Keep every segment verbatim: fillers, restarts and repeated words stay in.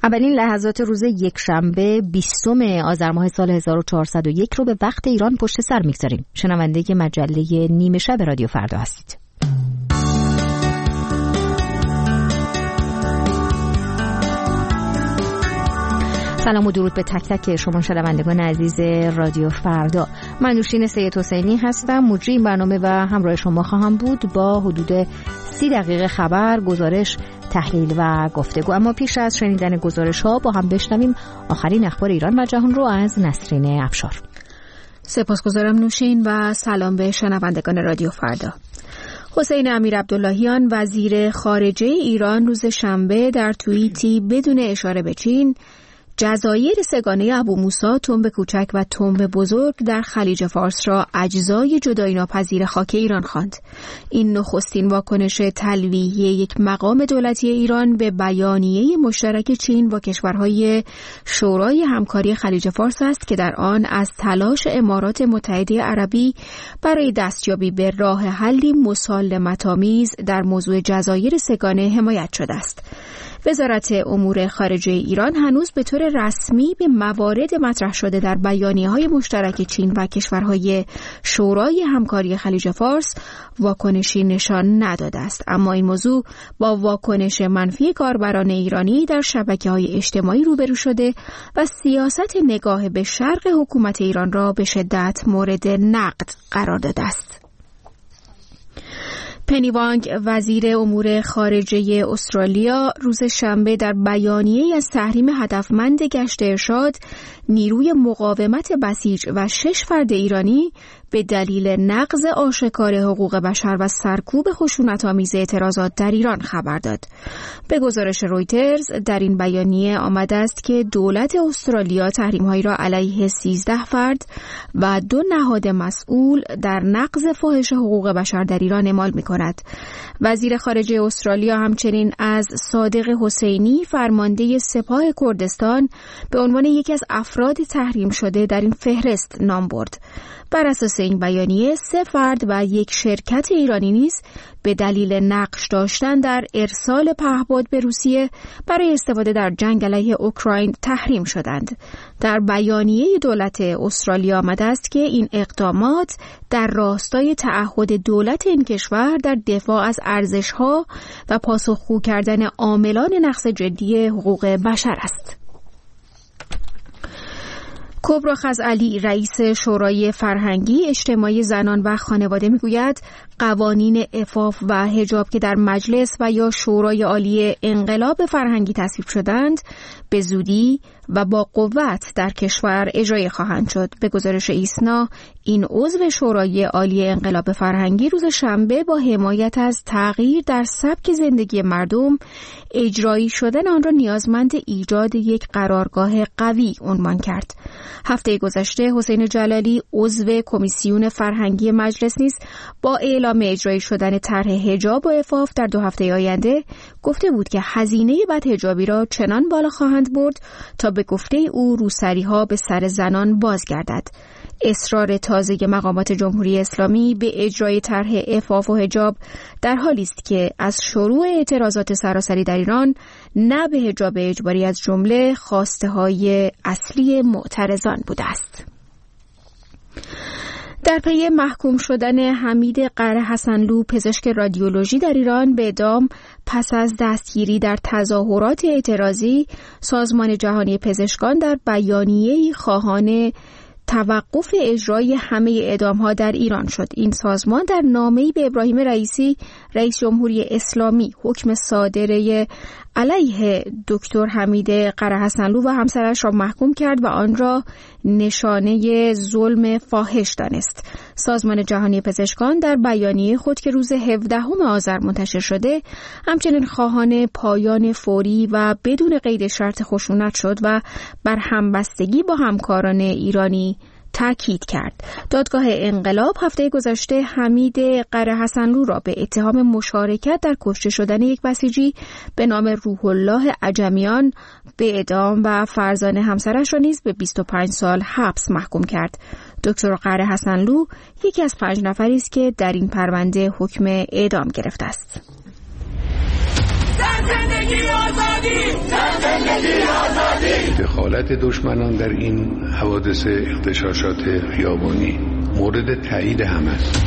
اولین لحظات روز یکشنبه بیستم آذر ماه سال هزار و چهارصد و یک رو به وقت ایران پشت سر میگذاریم. شنونده مجله نیمه شب رادیو فردا هستید. سلام و درود به تک تک شما شنوندگان عزیز رادیو فردا. من نوشین سید حسینی هستم، مجری این برنامه و همراه شما خواهم بود با حدود سی دقیقه خبر، گزارش، تحلیل و گفتگو. اما پیش از شنیدن گزارش ها با هم بشنویم آخرین اخبار ایران و جهان رو از نسرین افشار. سپاسگزارم نوشین و سلام به شنوندگان رادیو فردا. حسین امیرعبداللهیان وزیر خارجه ایران روز شنبه در توییتی بدون اشاره به چین جزایر سگانه ابو موسی، تنب کوچک و تنب بزرگ در خلیج فارس را اجزای جدایی ناپذیر خاک ایران خواند. این نخستین واکنش تلویحی یک مقام دولتی ایران به بیانیه مشترک چین با کشورهای شورای همکاری خلیج فارس است که در آن از تلاش امارات متحده عربی برای دستیابی به راه حلی مسالمت‌آمیز در موضوع جزایر سگانه حمایت شده است. وزارت امور خارجه ایران هنوز به طور رسمی به موارد مطرح شده در بیانیه‌های مشترک چین و کشورهای شورای همکاری خلیج فارس واکنشی نشان نداده است، اما این موضوع با واکنش منفی کاربران ایرانی در شبکه‌های اجتماعی روبرو شده و سیاست نگاه به شرق حکومت ایران را به شدت مورد نقد قرار داده است. پنی وانگ وزیر امور خارجه استرالیا روز شنبه در بیانیه‌ای از تحریم هدفمند گشت ارشاد نیروی مقاومت بسیج و شش فرد ایرانی به دلیل نقض آشکار حقوق بشر و سرکوب خشونت‌آمیز اعتراضات در ایران خبر داد. به گزارش رویترز در این بیانیه آمده است که دولت استرالیا تحریم‌هایی را علیه سیزده فرد و دو نهاد مسئول در نقض فاحش حقوق بشر در ایران اعمال می‌کند. وزیر خارجه استرالیا همچنین از صادق حسینی فرمانده سپاه کردستان به عنوان یکی از افراد تحریم شده در این فهرست نام برد. بر اساس این بیانیه سه فرد و یک شرکت ایرانی نیز به دلیل نقش داشتن در ارسال پهپاد به روسیه برای استفاده در جنگ علیه اوکراین تحریم شدند. در بیانیه دولت استرالیا آمده است که این اقدامات در راستای تعهد دولت این کشور در دفاع از ارزش‌ها و پاسخگو کردن عاملان نقض جدی حقوق بشر است. کبرا خزعلی رئیس شورای فرهنگی اجتماعی زنان و خانواده میگوید قوانین عفاف و حجاب که در مجلس و یا شورای عالی انقلاب فرهنگی تصویب شدند به زودی و با قوت در کشور اجرایی خواهند شد. به گزارش ایسنا این عضو شورای عالی انقلاب فرهنگی روز شنبه با حمایت از تغییر در سبک زندگی مردم اجرایی شدن آن را نیازمند ایجاد یک قرارگاه قوی عنوان کرد. هفته گذشته حسین جلالی عضو کمیسیون فرهنگی مجلس نیز با اعلام اجرایی شدن طرح حجاب و عفاف در دو هفته آینده گفته بود که هزینه بدحجابی را چنان بالا خواهند برد تا به گفته او روسری‌ها به سر زنان بازگردد. اصرار تازه مقامات جمهوری اسلامی به اجرای طرح عفاف و حجاب در حالی است که از شروع اعتراضات سراسری در ایران نه به حجاب اجباری از جمله خواسته‌های اصلی معترضان بوده است. در پی محکوم شدن حمید قره حسنلو پزشک رادیولوژی در ایران به اعدام پس از دستگیری در تظاهرات اعتراضی، سازمان جهانی پزشکان در بیانیه‌ای خواهان توقف اجرای همه اعدام‌ها در ایران شد. این سازمان در نامه‌ای به ابراهیم رئیسی رئیس جمهوری اسلامی حکم صادره علیه دکتر حمید قره حسنلو و همسرش را محکوم کرد و آن را نشانه ظلم فاحش دانست. سازمان جهانی پزشکان در بیانیه خود که روز هفدهم آذر منتشر شده همچنین خواهان پایان فوری و بدون قید شرط خشونت شد و بر همبستگی با همکاران ایرانی تاکید کرد. دادگاه انقلاب هفته گذشته حمید قره حسنلو را به اتهام مشارکت در کشته شدن یک بسیجی به نام روح الله عجمیان به اعدام و فرزانه همسرش را نیز به بیست و پنج سال حبس محکوم کرد. دکتر قره حسنلو یکی از پنج نفری است که در این پرونده حکم اعدام گرفته است. زندگی آزادی، زندگی دخالت دشمنان در این حوادث اغتشاشات خیابانی مورد تایید هم است.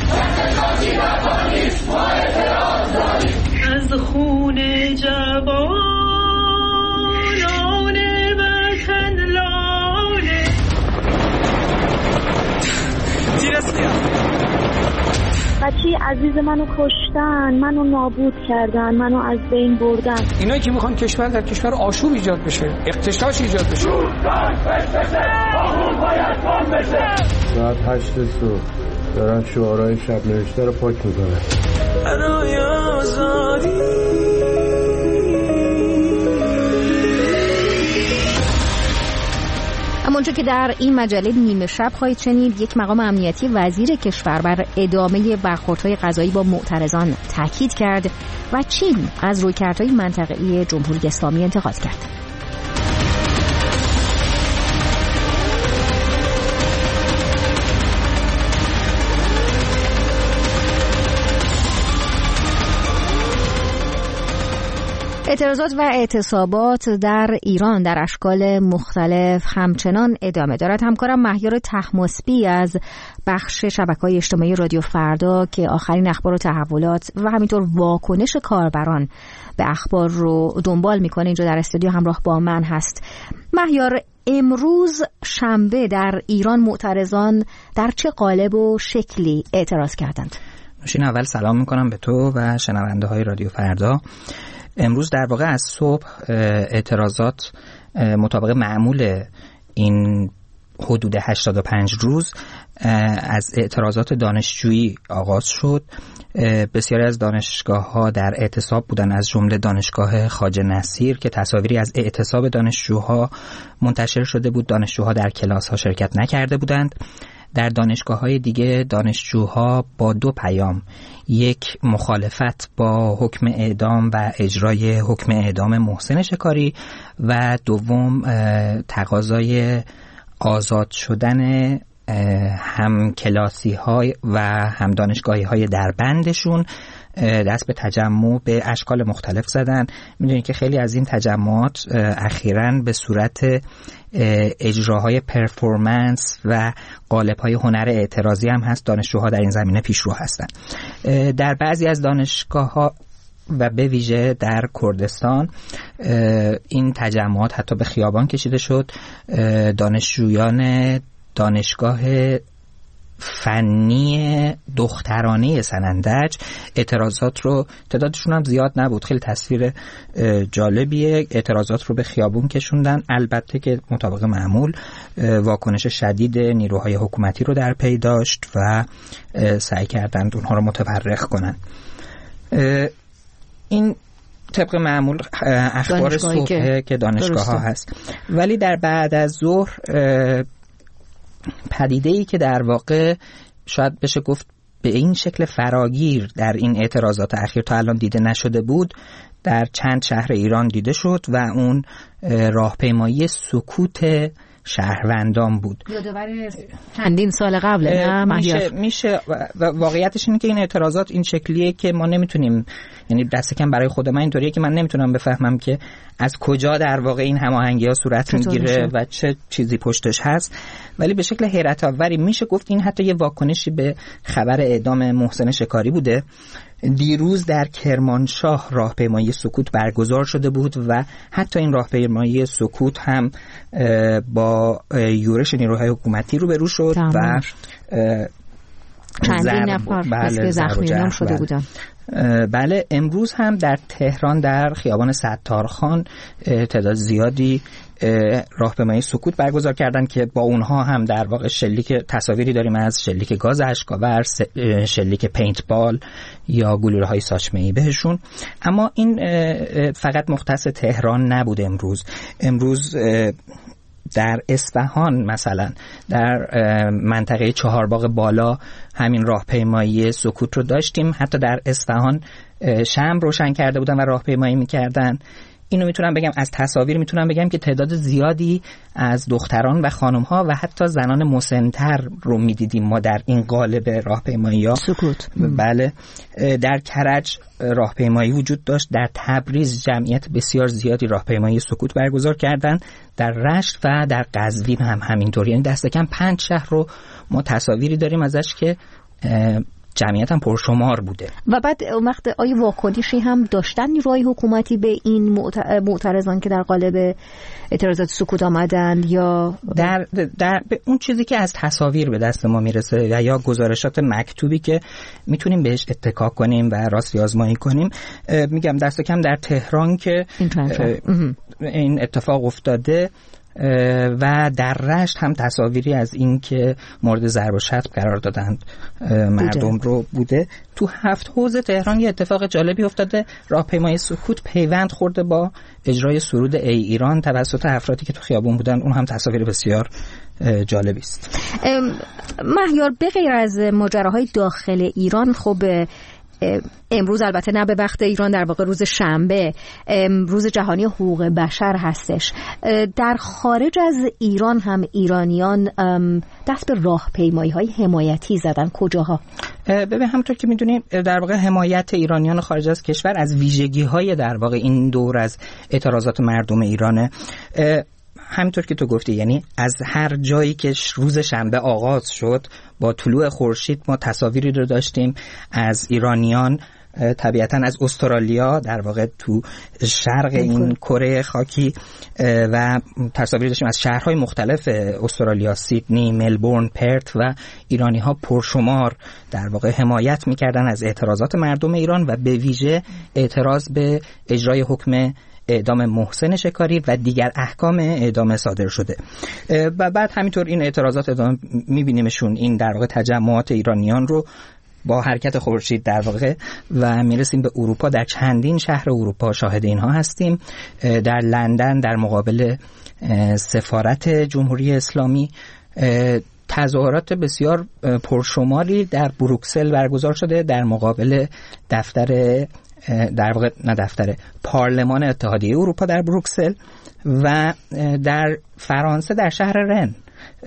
از خون جوانان وطن لاله بچه عزیز منو کشتن، منو نابود کردن، منو از بین بردن. اینایی که میخوان کشور در کشور آشوب ایجاد بشه، اغتشاش ایجاد بشه. ساعت هشت صبح دارن شعارهای شب نوشته رو پاک میکنن. برای آزادی همونجا که در این مجله نیمه شب خواهید شنید یک مقام امنیتی وزیر کشور بر ادامه برخوردهای قضایی با معترضان تاکید کرد و چین از رویکردهای منطقه‌ای جمهوری اسلامی انتقاد کرد. اعتراضات و اعتصابات در ایران در اشکال مختلف همچنان ادامه دارد. همکارم مهیار طهماسبی از بخش شبکه‌های اجتماعی رادیو فردا که آخرین اخبار و تحولات و همینطور واکنش کاربران به اخبار رو دنبال میکنه اینجا در استودیو همراه با من هست. مهیار، امروز شنبه در ایران معترضان در چه قالب و شکلی اعتراض کردند؟ نوشین، اول سلام میکنم به تو و شنونده های رادیو فردا. امروز در واقع از صبح اعتراضات مطابق معمول این حدود هشتاد و پنج روز از اعتراضات دانشجویی آغاز شد. بسیاری از دانشگاه‌ها در اعتصاب بودن، از جمله دانشگاه خواجه نصیر که تصاویری از اعتصاب دانشجوها منتشر شده بود. دانشجوها در کلاس‌ها شرکت نکرده بودند. در دانشگاه‌های دیگه دانشجوها با دو پیام، یک مخالفت با حکم اعدام و اجرای حکم اعدام محسن شکاری و دوم تقاضای آزاد شدن هم کلاسی های و هم دانشگاهی های در بندشون، دست به تجمع به اشکال مختلف زدن. میدونید که خیلی از این تجمعات اخیراً به صورت اجراهای پرفورمنس و قالب‌های هنر اعتراضی هم هست. دانشجوها در این زمینه پیشرو هستند. در بعضی از دانشگاه‌ها و به ویژه در کردستان این تجمعات حتی به خیابان کشیده شد. دانشجویان دانشگاه فنی دخترانه سنندج اعتراضات رو، تعدادشون هم زیاد نبود، خیلی تصویر جالبیه، اعتراضات رو به خیابون کشوندن. البته که مطابق معمول واکنش شدید نیروهای حکومتی رو در پی داشت و سعی کردند اونها رو متفرق کنن. این طبق معمول اخبار صبح که, که دانشگاه ها هست. ولی در بعد از ظهر پدیده‌ای که در واقع شاید بشه گفت به این شکل فراگیر در این اعتراضات اخیر تا الان دیده نشده بود، در چند شهر ایران دیده شد و اون راهپیمایی سکوت شهروندان بود. یادآور چندین سال قبل نه میشه میشه و واقعیتش اینه که این اعتراضات این شکلیه که ما نمیتونیم، یعنی دست کم برای خود من اینطوریه که من نمیتونم بفهمم که از کجا در واقع این هماهنگی‌ها صورت میگیره و چه چیزی پشتش هست. ولی به شکل حیرت آوری میشه گفت این حتی یه واکنشی به خبر اعدام محسن شکاری بوده. دیروز در کرمانشاه راهپیمایی سکوت برگزار شده بود و حتی این راهپیمایی سکوت هم با یورش نیروهای حکومتی روبرو شد و چندین نفر بله زخمی شده بودن. بله، امروز هم در تهران در خیابان ستارخان تعداد زیادی راهپیمایی سکوت برگزار کردن که با اونها هم در واقع شلیک، تصاویری داریم از شلیک گاز اشک‌آور، شلیک پینت بال یا گلوله‌های ساچمه‌ای بهشون. اما این فقط مختص تهران نبود. امروز امروز در اصفهان مثلا در منطقه چهارباغ بالا همین راهپیمایی سکوت رو داشتیم. حتی در اصفهان شمع روشن کرده بودن و راهپیمایی میکردن. اینو میتونم بگم از تصاویر میتونم بگم که تعداد زیادی از دختران و خانم‌ها و حتی زنان مسن‌تر رو میدیدیم ما در این قالب راهپیمایی‌ها. سکوت. بله. در کرج راهپیمایی وجود داشت، در تبریز جمعیت بسیار زیادی راهپیمایی سکوت برگزار کردن، در رشت و در قزوین هم همینطور. یعنی دست کم پنج شهر رو ما تصاویری داریم ازش که جمعیت هم پرشمار بوده. و بعد وقت آیا واکنشی هم داشتن نیروهای حکومتی به این معترضان که در قالب اعتراضات سکوت آمدن، یا در در به اون چیزی که از تصاویر به دست ما میرسه و یا گزارشات مکتوبی که میتونیم بهش اتکا کنیم و راستی آزمایی کنیم؟ میگم دست کم در تهران که این, این اتفاق افتاده و در رشت هم تصاویری از این که مورد ضرب و شتم قرار دادند مردم بوده. رو بوده. تو هفت حوزه تهران یه اتفاق جالبی افتاده. راهپیمایی سکوت پیوند خورده با اجرای سرود ای ایران توسط افرادی که تو خیابون بودن. اون هم تصاویر بسیار جالبی است. مهیار، به غیر از ماجراهای داخل ایران، خب امروز البته نه به وقت ایران، در واقع روز شنبه، روز جهانی حقوق بشر هستش. در خارج از ایران هم ایرانیان دست به راهپیمایی‌های حمایتی زدن. کجاها؟ ببین همونطور که می‌دونیم در واقع حمایت ایرانیان خارج از کشور از ویژگی‌های در واقع این دور از اعتراضات مردم ایرانه. همینطور که تو گفتی، یعنی از هر جایی که روز شنبه آغاز شد با طلوع خورشید ما تصاویری رو داشتیم از ایرانیان، طبیعتاً از استرالیا در واقع تو شرق این کره خاکی، و تصاویری داشتیم از شهرهای مختلف استرالیا، سیدنی، ملبورن، پرت، و ایرانی‌ها پرشمار در واقع حمایت می‌کردن از اعتراضات مردم ایران و به ویژه اعتراض به اجرای حکم اعدام محسن شکاری و دیگر احکام اعدام صادر شده. و بعد همینطور این اعتراضات ادامه می‌بینیمشون، این در واقع تجمعات ایرانیان رو با حرکت خورشید در واقع، و میرسیم به اروپا. در چندین شهر اروپا شاهد اینها هستیم. در لندن در مقابل سفارت جمهوری اسلامی تظاهرات بسیار پرشماری در بروکسل برگزار شده در مقابل دفتر در واقع نه دفتر پارلمان اتحادیه اروپا در بروکسل. و در فرانسه در شهر رن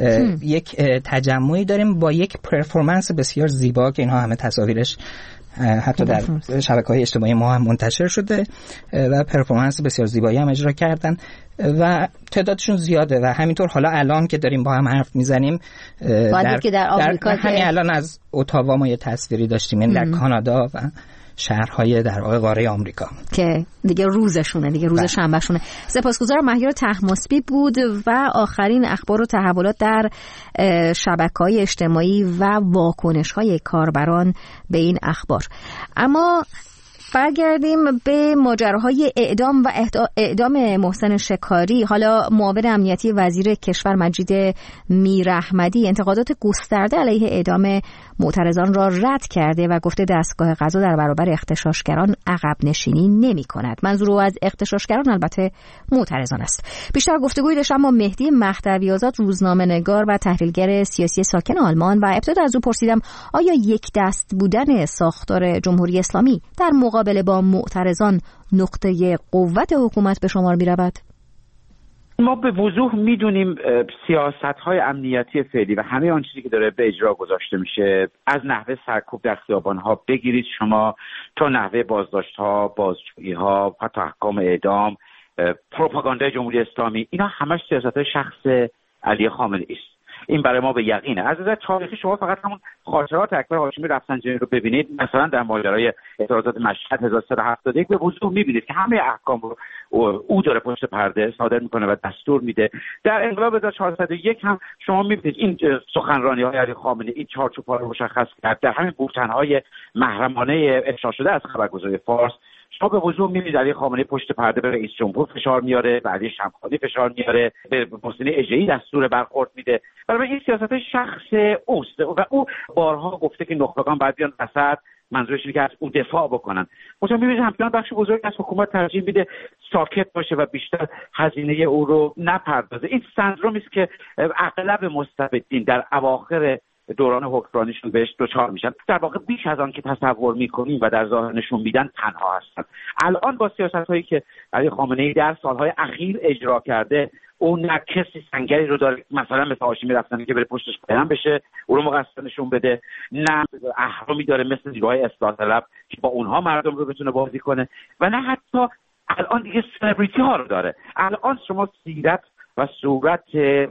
یک تجمعی داریم با یک پرفورمنس بسیار زیبا که اینها همه تصاویرش حتی در شبکه‌های اجتماعی ما هم منتشر شده و پرفورمنس بسیار زیبایی هم اجرا کردن و تعدادشون زیاده. و همینطور حالا الان که داریم با هم حرف میزنیم در, که در آمریکا در همین الان از اتاوا ما یه تصویری داشتیم، این در کانادا و شهرهای در واقع قاره آمریکا که دیگه روزشونه، دیگه روز شنبه شونه. سپاسگزارم. مهیار طهماسبی بود و آخرین اخبار و تحولات در شبکه‌های اجتماعی و واکنش‌های کاربران به این اخبار. اما برگردیم به ماجراهای اعدام و اعدام محسن شکاری. حالا معاون امنیتی وزیر کشور مجید میراحمدی انتقادات گسترده علیه اعدام معترضان را رد کرده و گفته دستگاه قضا در برابر اغتشاشگران عقب نشینی نمی کند. منظور از اغتشاشگران البته معترضان است. بیشتر گفتگوی داشتم با مهدی مهدوی آزاد، روزنامه‌نگار و تحلیلگر سیاسی ساکن آلمان، و ابتدا از او پرسیدم آیا یک دست بودن ساختار جمهوری اسلامی در مقابله با معترضان نقطه قوت حکومت به شمار می رود؟ ما به وضوح میدونیم سیاست‌های امنیتی فعلی و همه آن چیزی که داره به اجرا گذاشته میشه، از نحوه سرکوب در خیابان‌ها بگیرید شما تا نحوه بازداشت‌ها، بازجویی‌ها، حتی احکام اعدام، پروپاگاندای جمهوری اسلامی، اینا همش سیاست‌های شخص علی خامنه‌ای است. این برای ما به یقینه. از نظر تاریخی شما فقط همون خاطرات اکبر هاشمی رفسنجانی رو ببینید، مثلا در ماجرای اعتراضات مشهد هزار و سیصد و هفتاد و یک به وضوح میبینید که همه احکام رو او داره پشت پرده صادر میکنه و دستور میده. در انقلاب هزار و چهارصد و یک هم شما میبینید این سخنرانی‌های علی خامنه‌ای این چارچوب‌ها رو مشخص کرد. در همین بولتن‌های محرمانه افشا شده از خبرگزاری فارس شما به وضوح می‌بینید علی خامنه‌ای پشت پرده به رئیس جمهور فشار میاره، به علی شمخانی فشار میاره، به محسن اژه‌ای دستور برخورد میده. برای این سیاست شخص اوست و او بارها گفته که نخبگان باید بیان وسط، منظورش اینه که از اون دفاع بکنن. مثلا می‌بینید همچنان بخش بزرگی از حکومت ترجیح میده ساکت باشه و بیشتر هزینه او رو نپردازه. این سندرومی است که اغلب مستبدین در اواخر دوران حکمرانیشون بهش دچار میشن. در واقع بیش از آن که تصور میکنیم و در ظاهر نشون میدن تنها هستن. الان با سیاست‌هایی که علی خامنه‌ای در سالهای اخیر اجرا کرده، اون نه کسی سنگری رو داره مثلا مثل هاشمی رفتنی که بره پشتش قایم بشه او رو مقصر نشون بده، نه اهرامی داره مثل نیروهای اصلاح طلب که با اونها مردم رو بتونه بازی کنه، و نه حتی الان دیگه سلبریتی ها رو داره. الان شما سیرت و صورت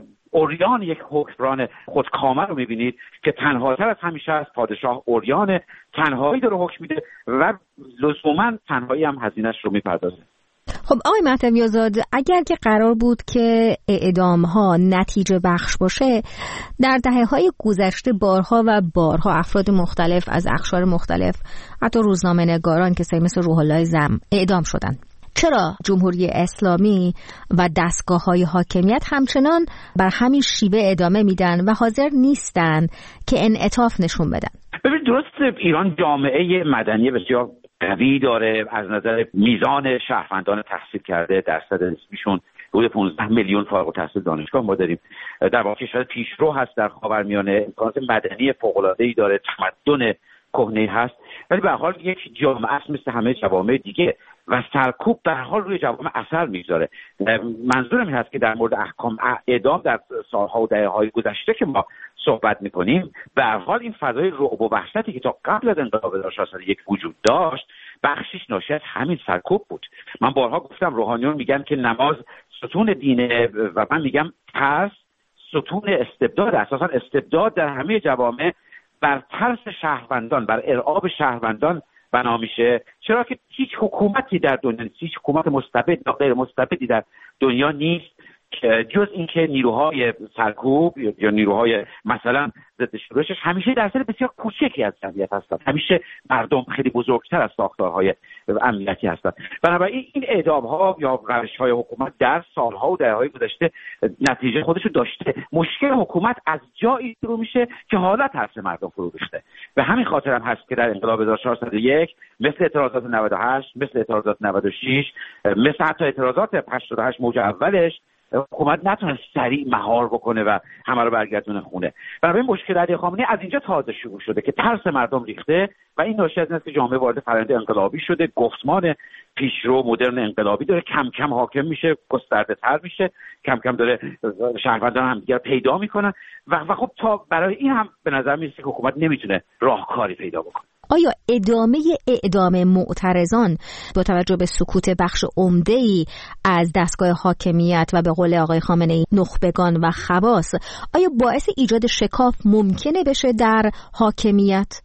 اوریان یک حکمران خودکامه رو میبینید که تنها تر از همیشه از پادشاه اوریان، تنهایی داره حکم میده و لزوما تنهایی هم هزینه‌اش رو میپردازه. خب آقای مهدوی آزاد، اگر که قرار بود که اعدام ها نتیجه بخش باشه، در دهه‌های گذشته بارها و بارها افراد مختلف از اقشار مختلف، حتی روزنامه‌نگاران کسایی مثل روح الله زم اعدام شدند. چرا جمهوری اسلامی و دستگاه‌های حاکمیت همچنان بر همین شیوه ادامه میدن و حاضر نیستن که انعطاف نشون بدن؟ ببین، درست ایران جامعه مدنی بسیار قوی داره، از نظر میزان شهروندان تحصیل کرده درصد نسبیشون حدود پانزده میلیون فارغ التحصیل دانشگاه ما داریم. در واقع کشور پیشرو هست در خاورمیانه، امکانات مدنی فوق‌العاده‌ای داره، تمدن کهنه‌ای هست، ولی به هر حال یک جامعه است مثل همه جوامع دیگه و سرکوب به هر حال روی جوامع اثر میذاره. منظورم این هست که در مورد احکام اعدام در سالها و دهه‌های گذشته که ما صحبت میکنیم، به هر حال این فضای رعب و وحشتی که تا قبل از انقلاب هزار و ششصد و یک وجود داشت بخشش ناشی از همین سرکوب بود. من بارها گفتم روحانیون میگن که نماز ستون دینه و من میگم ترس ستون استبداد. اساسا استبداد در همه جوامع بر ترس شهروندان، بر ارعاب شهروندان بنا میشه، چرا که هیچ حکومتی در دنیا نیست، هیچ حکومت مستبد یا غیر مستبدی در دنیا نیست جز اینکه نیروهای سرکوب یا نیروهای مثلا ضد شورشش همیشه درصد بسیار کوچکی از جمعیت هستند، همیشه مردم خیلی بزرگتر از ساختارهای امنیتی هستند. بنابراین این اعدام‌ها یا روش‌های حکومت در سالها و دهه‌های گذشته نتیجه خودش رو داشته. مشکل حکومت از جایی شروع میشه که حالا ترس مردم فرو ریخته. به همین خاطر هم هست که در انقلاب هزار و چهارصد و یک مثل اعتراضات نود و هشت، مثل اعتراضات نود و شش، مثل حتی اعتراضات هشتاد و هشت موج اولش حکومت نتونه سریع مهار بکنه و همه رو برگردونه خونه. بنابراین مشکل علی خامنه‌ای از اینجا تازه شروع شده که ترس مردم ریخته و این ناشی از این است که جامعه وارد فرآیند انقلابی شده، گفتمان پیشرو مدرن انقلابی داره کم کم حاکم میشه، گسترده تر میشه، کم کم داره شهروندان هم دیگر پیدا میکنن و, و خب تا برای این هم به نظر میاد که حکومت نمیتونه راهکاری پیدا بکنه. آیا ادامه اعدام معترضان با توجه به سکوت بخش عمده‌ای از دستگاه حاکمیت و به قول آقای خامنه‌ای نخبگان و خواص، آیا باعث ایجاد شکاف ممکنه بشه در حاکمیت؟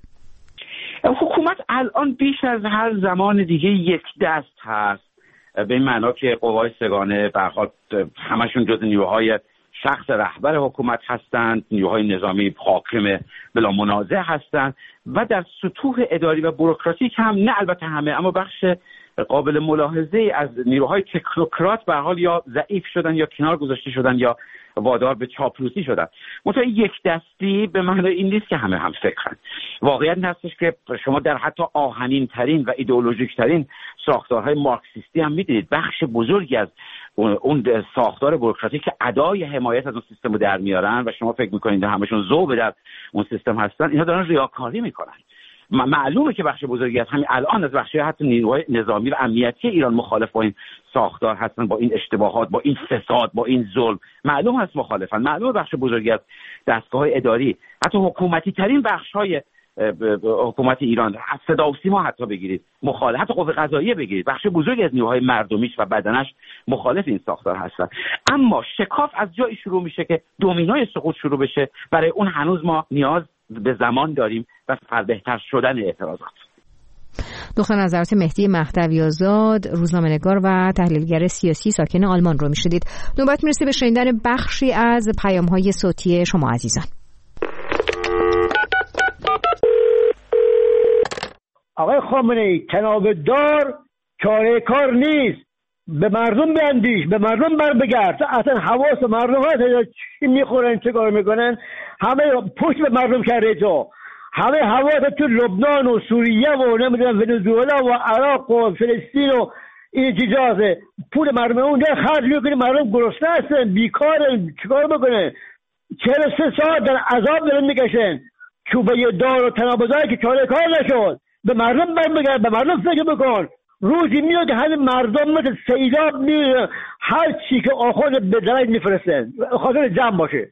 حکومت الان بیش از هر زمان دیگه یک دست هست، به این معنا که قوای سگانه به هر حال همشون جز نیروهای شخص رهبر حکومت هستند، نیروهای نظامی حاکم بلا منازع هستند و در سطوح اداری و بوروکراتیک هم نه البته همه اما بخش قابل ملاحظه از نیروهای تکنوکرات به هر حال یا ضعیف شدن یا کنار گذاشته شدن یا وادار به چاپلوسی شدن. منتها یک دستی به معنای این نیست که همه هم فکرن. واقعیت این هستش که شما در حتی آهنین ترین و ایدئولوژیک ترین ساختارهای مارکسیستی هم میدید بخش بزرگی از اون ساختار بوروکراتیک که ادای حمایت از اون سیستم رو در میارن و شما فکر میکنید همشون ذوب در اون سیستم هستن، اینا دارن ریاکاری میکنن. معلومه که بخش بزرگی از همین الان از بخشی حتی نیروهای نظامی و امنیتی ایران مخالف با این ساختار هستن، با این اشتباهات، با این فساد، با این ظلم، معلوم هست مخالفن. معلومه بخش بزرگی از دستگاه‌های اداری، حتی حکومتی ترین بخش‌های حکومت ایران، صدا و سیما حتی بگیرید مخالف، حتی قوه قضاییه بگیرید، بخش بزرگی از نیروهای مردمیش و بدنش مخالف این ساختار هستن. اما شکاف از جایی شروع میشه که دومینوی سقوط شروع بشه. برای اون هنوز ما نیاز به زمان داریم و بهتر شدن اعتراضات. دکتر نظرات مهدی مهدوی آزاد، روزنامه‌نگار و تحلیلگر سیاسی ساکن آلمان رو میشنیدید. نوبت میرسه به شنیدن بخشی از پیام‌های صوتی شما عزیزان. آقای خامنه‌ای، تناب دار چاره کار نیست، به مردم بیندیش، به مردم بر بگرد. اصلا حواس مردم هست چی میخورن چه کار میکنن، همه پشت به مردم کرده. تو همه حواس تو لبنان و سوریه و نمیدونم ونزوئلا و عراق و فلسطین و این چیزاست. پول مردم اون در خرج میکنه، مردم گرسنه هستن، بیکارن، چیکار میکنن؟ چهل و سه ساعت در عذاب دارن میکشن. چوبه دار و تنابزایی که چاره کار نشد، به مردم برمیگرد، به مردم فکر بکن. روزی میاد که همین مردم مثل سیلاب میره، هر چی که آخوند به درج میفرستن خاطر جمع باشه.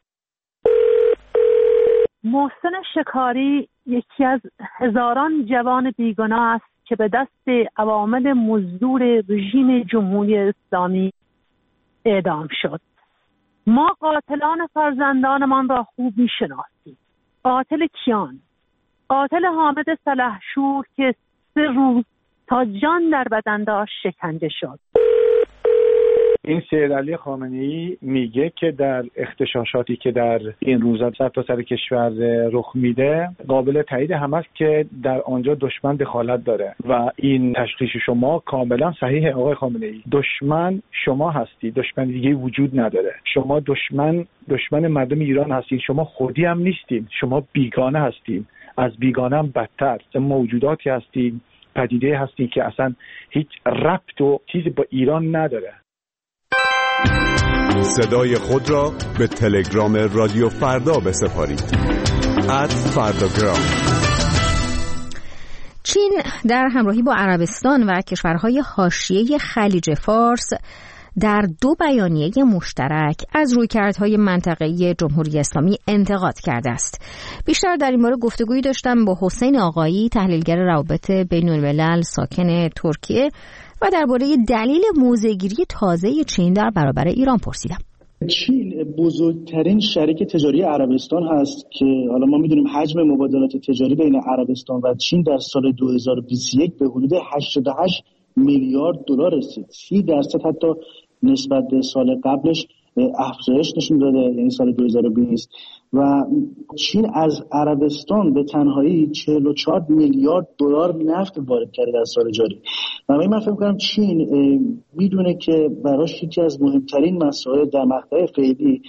محسن شکاری یکی از هزاران جوان بیگناه است که به دست عوامل مزدور رژیم جمهوری اسلامی اعدام شد. ما قاتلان فرزندانمان را خوب میشناسیم. قاتل کیان؟ قاتل حامد سلحشور که سه روز تا جان در بدن داشت شکنجه شد. این سید علی خامنه‌ای میگه که در اغتشاشاتی که در این روزا سرتاسر کشور رخ میده قابل تایید هم است که در آنجا دشمن دخالت داره و این تشخیص شما کاملا صحیح آقای خامنه‌ای. دشمن شما هستی، دشمن دیگه وجود نداره. شما دشمن دشمن مردم ایران هستید. شما خودی هم نیستید، شما بیگانه هستید، از بیگانه هم بدتر موجوداتی هستید، پدیده هستید که اصلا هیچ ربط و چیزی با ایران نداره. صدای خود را به تلگرام رادیو فردا بسپارید. ات فرداگرام. چین در همراهی با عربستان و کشورهای حاشیه خلیج فارس در دو بیانیه مشترک از رویکردهای منطقه‌ای جمهوری اسلامی انتقاد کرده است. بیشتر در این باره گفتگویی داشتم با حسین آقایی، تحلیلگر روابط بین‌الملل ساکن ترکیه، و درباره دلیل موضع‌گیری تازه چین در برابر ایران پرسیدم. چین بزرگترین شریک تجاری عربستان هست که حالا ما میدونیم حجم مبادلات تجاری بین عربستان و چین در سال دو هزار و بیست و یک به حدود هشتاد و هشت میلیارد دلار رسید. سی درصد حتی نسبت به سال قبلش افزایش نشون داده، یعنی سال دو هزار و بیست. و چین از عربستان به تنهایی چهل و چهار میلیارد دلار نفت وارد کرده در سال جاری. و من فکر می‌کنم چین میدونه که براش یکی از مهمترین مسائل در مقطع فعلی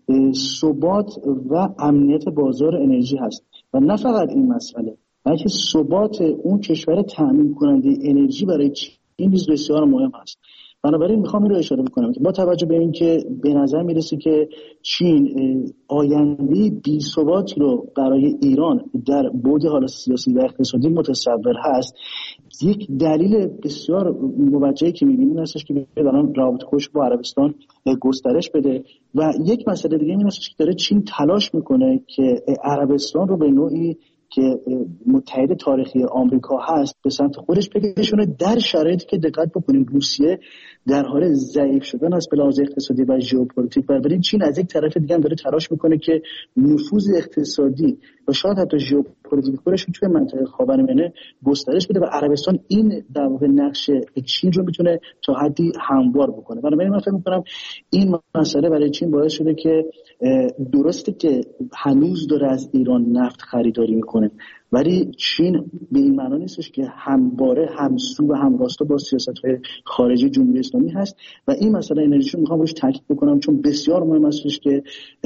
ثبات و امنیت بازار انرژی هست و نه فقط این مسئله، بلکه ثبات اون کشور تامین کننده انرژی برای چین نیز بسیار مهم است. بنابراین میخوام این رو اشاره بکنم که با توجه به این که به نظر میرسه که چین آینده بی‌ثباتی رو برای ایران در بعد حال سیاسی و اقتصادی متصور هست، یک دلیل بسیار موجهی که میبینیم این هستش که الان روابط خوش با عربستان گسترش بده و یک مسئله دیگه این هستش که داره چین تلاش میکنه که عربستان رو به نوعی که متحد تاریخی آمریکا هست به سمت خودش بکشونه، در شرایطی که دقت بکنیم روسیه در حال ضعیف شدن است به لحاظ اقتصادی و ژئوپلیتیک. بنابراین چین از یک طرف دیگه هم داره تلاش میکنه که نفوذ اقتصادی و شاید حتی ژئوپلیتیک خودش توی منطقه خاورمیانه گسترش بده و عربستان این در واقع نقش چین رو میتونه تا حدی هموار بکنه. بنابراین من فکر میکنم این مسئله برای چین باعث شده که درسته که هنوز داره از ایران نفت خریداری میکنه، ولی چین به این معنی نیستش که همواره همسو و همراستا با سیاست‌های خارجی جمهوری اسلامی هست و این مسئله انرژی رو میخوام روش تاکید بکنم چون بسیار مهم است که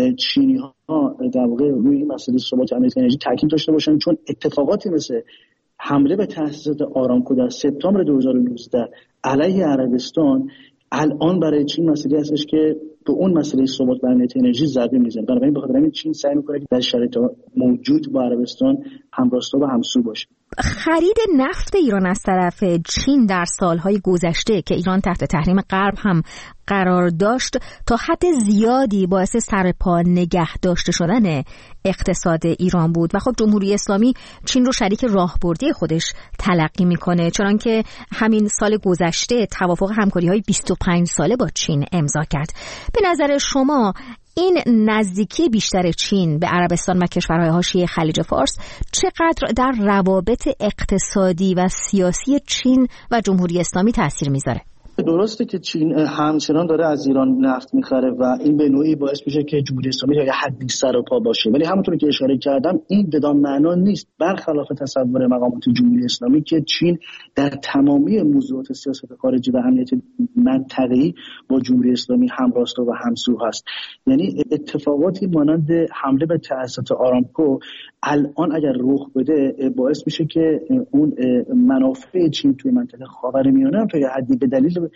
چینی‌ها در واقع روی این مسئله ثبات امنیت انرژی تاکید داشته باشن، چون اتفاقاتی مثل حمله به تأسیسات آرامکو در سپتامبر دو هزار و نوزده علیه عربستان الان برای چین مسئله هستش که به اون مسئله ثبات و امنیت انرژی ضربه میزنه. بنابراین بخاطر همین چین سعی میکنه که در شرایط موجود با عربستان همراستا و همسو باشه. خرید نفت ایران از طرف چین در سالهای گذشته که ایران تحت تحریم غرب هم قرار داشت تا حد زیادی باعث سرپا نگه داشته شدن اقتصاد ایران بود و خب جمهوری اسلامی چین رو شریک راهبردی خودش تلقی میکنه، چنانکه همین سال گذشته توافق همکاری‌های بیست و پنج ساله با چین امضا کرد. به نظر شما این نزدیکی بیشتر چین به عربستان و کشورهای حاشیه خلیج فارس چقدر در روابط اقتصادی و سیاسی چین و جمهوری اسلامی تاثیر میذاره؟ درسته که چین همچنان داره از ایران نفت میخره و این به نوعی باعث میشه که جمهوری اسلامی تا یه حدی سر و پا باشه، ولی همونطور که اشاره کردم این بدان معنا نیست، برخلاف تصور مقامات جمهوری اسلامی که چین در تمامی موضوعات سیاست خارجی و امنیت منطقه‌ای با جمهوری اسلامی همراستا و همسو هست. یعنی اتفاقاتی مانند حمله به تأسیسات آرامکو الان اگر رخ بده باعث میشه که اون منافع چین توی منطقه خاورمیانه هم تا یه حدی به دلیل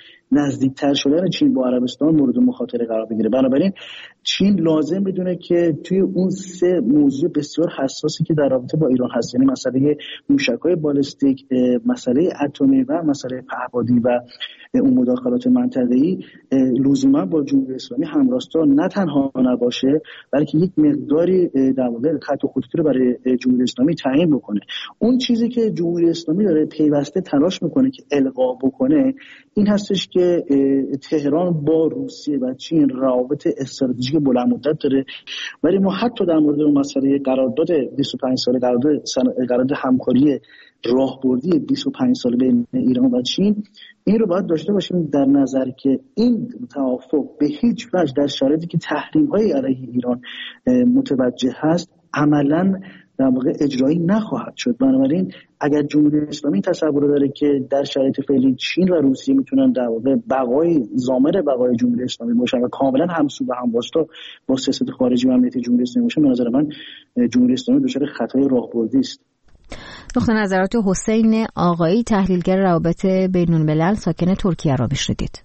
نزدیکتر شدن چین با عربستان مورد مخاطره قرار بگیره. بنابراین چین لازم بدونه که توی اون سه موضوع بسیار حساسی که در رابطه با ایران هست، یعنی مسئله موشک‌های بالستیک، مسئله اتمی و مسئله پهپادی و اون مداخلات منطقه‌ای، لزوما با جمهوری اسلامی همراستا نه تنها نباشه بلکه یک مقداری در واقع خط و خطوطی رو برای جمهوری اسلامی تعیین بکنه. اون چیزی که جمهوری اسلامی داره پیوسته تلاش میکنه که القا بکنه این هستش که تهران با روسیه و چین روابط استراتژیک بلند مدت داره، ولی ما حتی در مورد اون مسئله قرارداد بیست و پنج ساله قرارداد قرارداد همکاری راهبردی بیست و پنج ساله بین ایران و چین، این رو باید داشته باشیم در نظر که این توافق به هیچ وجه در شرایطی که تحریم‌های علیه ایران متوجه هست عملاً در واقع اجرایی نخواهد شد. بنابراین اگر جمهوری اسلامی تصور داره که در شرایط فعلی چین و روسیه میتونن در واقع بقای ضامن بقای جمهوری اسلامی باشن و کاملا همسو و همواسطه با سیاست خارجی و امنیتی جمهوری اسلامی باشن، به نظر من جمهوری اسلامی دچار خطای راهبردی است. نقطه نظرات حسین آقایی، تحلیلگر روابط بین الملل ساکن ترکیه را میشنیدید.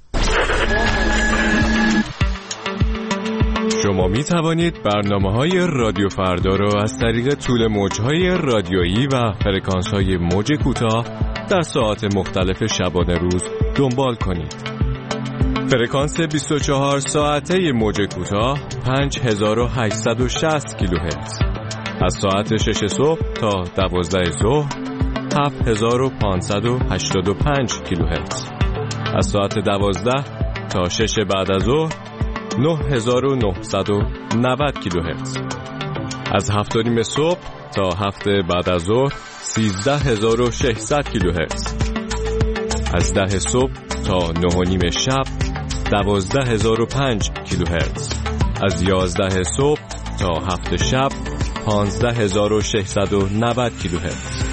شما می توانید برنامه‌های رادیو فردا را از طریق طول موج‌های رادیویی و فرکانس‌های موج کوتاه در ساعات مختلف شبانه روز دنبال کنید. فرکانس بیست و چهار ساعته موج کوتاه پنج هزار و هشتصد و شصت کیلوهرتز، از ساعت شش صبح تا دوازده ظهر هفت هزار و پانصد و هشتاد و پنج کیلوهرتز، از ساعت دوازده تا شش بعد از ظهر نه هزار و نهصد و نود کیلوهرتز، از هفت و نیم صبح تا هفت بعد از ظهر سیزده هزار و ششصد کیلوهرتز، از ده صبح تا نه و نیم شب دوازده هزار و پنج کیلوهرتز، از یازده صبح تا هفت شب پانزده هزار و ششصد و نود کیلوهرتز.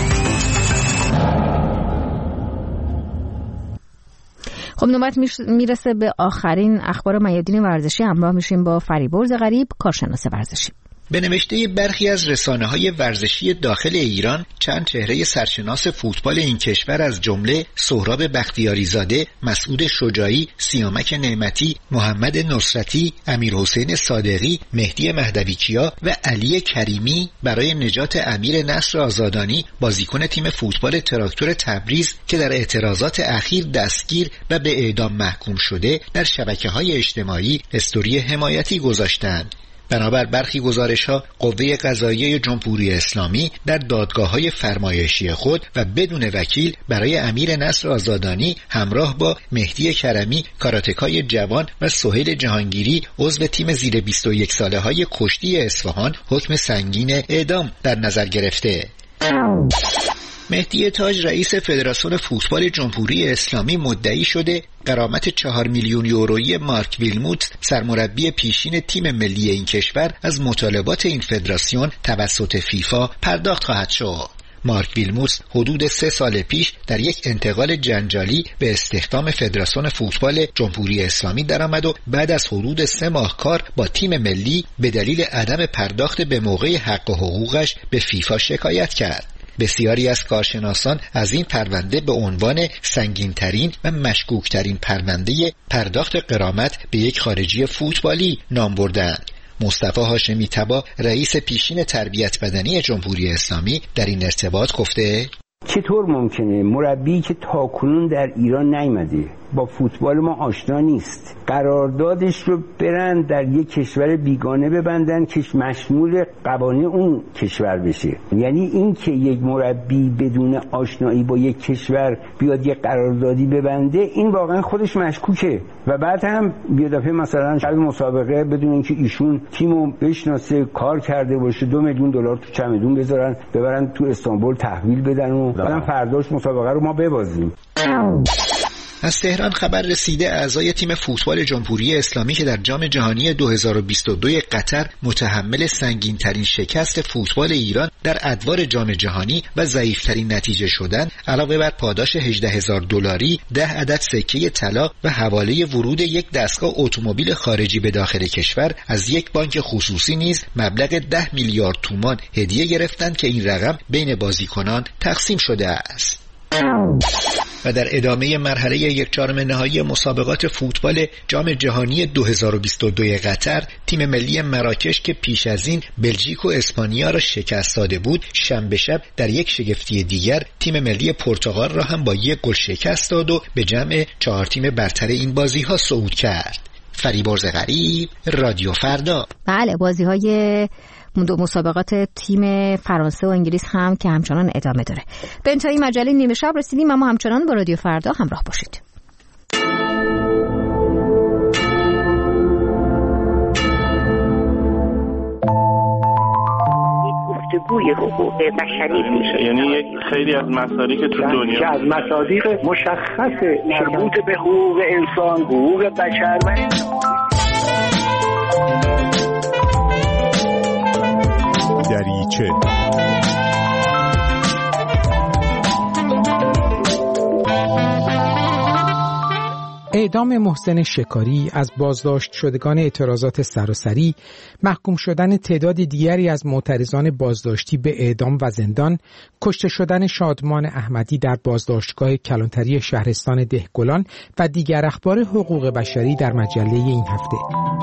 خب نوبت میرسه به آخرین اخبار میادین ورزشی. همراه میشیم با فریبرز غریب، کارشناس ورزشی. به نوشته برخی از رسانه‌های ورزشی داخل ایران، چند چهره سرشناس فوتبال این کشور از جمله سهراب بختیاریزاده، مسعود شجاعی، سیامک نعمتی، محمد نصرتی، امیرحسین صادقی، مهدی مهدویکیا و علی کریمی برای نجات امیر نصر آزادانی، بازیکن تیم فوتبال تراکتور تبریز که در اعتراضات اخیر دستگیر و به اعدام محکوم شده، در شبکه‌های اجتماعی استوری حمایتی گذاشتند. بنابر برخی گزارش‌ها، قوه قضاییه جمهوری اسلامی در دادگاه‌های فرمایشی خود و بدون وکیل برای امیر نصر آزادانی همراه با مهدی کرمی، کاراتکای جوان و سهیل جهانگیری، عضو تیم زیر بیست و یک ساله‌های کشتی اصفهان، حکم سنگین اعدام در نظر گرفته. مهدی تاج، رئیس فدراسیون فوتبال جمهوری اسلامی، مدعی شده غرامت چهار میلیون یورویی مارک ویلموت، سرمربی پیشین تیم ملی این کشور، از مطالبات این فدراسیون توسط فیفا پرداخت خواهد شد. مارک ویلموت حدود سه سال پیش در یک انتقال جنجالی به استخدام فدراسیون فوتبال جمهوری اسلامی درآمد و بعد از حدود سه ماه کار با تیم ملی به دلیل عدم پرداخت به موقع حق و حقوقش به فیفا شکایت کرد. بسیاری از کارشناسان از این پرونده به عنوان سنگین‌ترین و مشکوک‌ترین پرونده پرداخت غرامت به یک خارجی فوتبالی نام بردند. مصطفی هاشمی طبا، رئیس پیشین تربیت بدنی جمهوری اسلامی، در این ارتباط گفته: چطور ممکنه مربی که تاکنون در ایران نیامده، با فوتبال ما آشنا نیست، قراردادش رو برن در یک کشور بیگانه ببندن که مشمول قوانین اون کشور بشه؟ یعنی این که یک مربی بدون آشنایی با یک کشور بیاد یک قراردادی ببنده، این واقعا خودش مشکوکه. و بعد هم بیاد دفعه مثلا شب مسابقه بدون اینکه ایشون تیمو بشناسه، کار کرده باشه، دو میلیون دلار تو چمدون بذارن ببرن تو استانبول تحویل بدن و بعدم فرداش مسابقه رو ما ببازیم. از تهران خبر رسیده اعضای تیم فوتبال جمهوری اسلامی که در جام جهانی دو هزار و بیست و دو قطر متحمل سنگین‌ترین شکست فوتبال ایران در ادوار جام جهانی و ضعیف‌ترین نتیجه شدن، علاوه بر پاداش هجده هزار دلاری، ده عدد سکه طلا و حواله ورود یک دستگاه اتومبیل خارجی به داخل کشور از یک بانک خصوصی نیز مبلغ ده میلیارد تومان هدیه گرفتند که این رقم بین بازیکنان تقسیم شده است. و در ادامه مرحله یک چهارم نهایی مسابقات فوتبال جام جهانی دو هزار و بیست و دو قطر، تیم ملی مراکش که پیش از این بلژیک و اسپانیا را شکست داده بود، شنبه شب در یک شگفتی دیگر تیم ملی پرتغال را هم با یک گل شکست داد و به جمع چهار تیم برتر این بازی‌ها صعود کرد. فریبرز غریب، رادیو فردا. بله، بازی‌های دو مسابقات تیم فرانسه و انگلیس هم که همچنان ادامه داره. به انتهای مجله نیمه شب رسیدیم، اما همچنان با رادیو فردا همراه باشید. گفتگوی حقوق بشری میشه، یعنی یک خیلی از مصادیق تو دنیا که از مصادیق مشخص مربوط به حقوق انسان، حقوق بشر و دریچه. اعدام محسن شکاری، از بازداشت شدگان اعتراضات سراسری، محکوم شدن تعداد دیگری از معترضان بازداشتی به اعدام و زندان، کشته شدن شادمان احمدی در بازداشتگاه کلانتری شهرستان دهگلان و دیگر اخبار حقوق بشری در مجله این هفته.